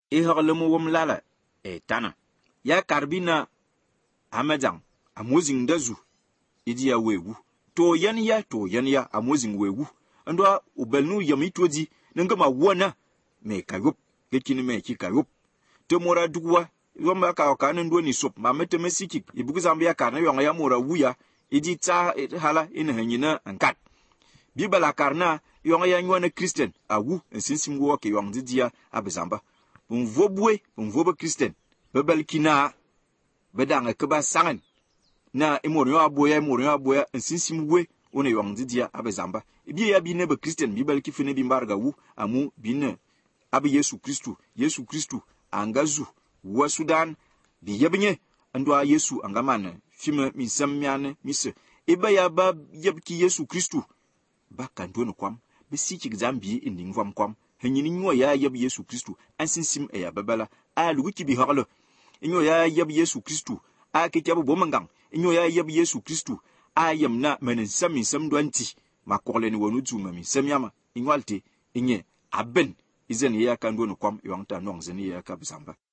haglemu wom lala tana ya karbina amajang amozing dazu idi ya wegu to yan ya amozing wegu ando ubelnu yamitoji nangama wona me kayop gekini me ki kayop te mora duwa yomba ka nan do ni sop ma mete mesiki ibugu zambia kana yonga ya mora wuya idi ta hala ina hanyina ankat bibala karna yonga ya nywana Christian awu ensinsim wo ke yong didia abezamba umvobe Christian bebel kina bedanga keba sangen na imoryo aboya ensinsim we one yong didia abezamba ibi ya bi ne be Christian bibel kifine bi mbarga wu amu bin abi Yesu Kristu angazu wa Sudan bi yebnye andwa Yesu angamana fima misamyane mise eba ya ba yebki Yesu Kristu bakanto no kwam besiki zambi inding vam kwam henyini nyo ya yeb Yesu Kristu ansinsim ya babala a luguki bi hagalo nyo ya yeb Yesu Kristu a kekabo bomangang nyo ya yeb Yesu Kristu a yamna menen sam dwanti makorle ni wonu tuma mi samyama inwalte inye aben izen ya kando no kwam yongta nong zeni ya kabisamba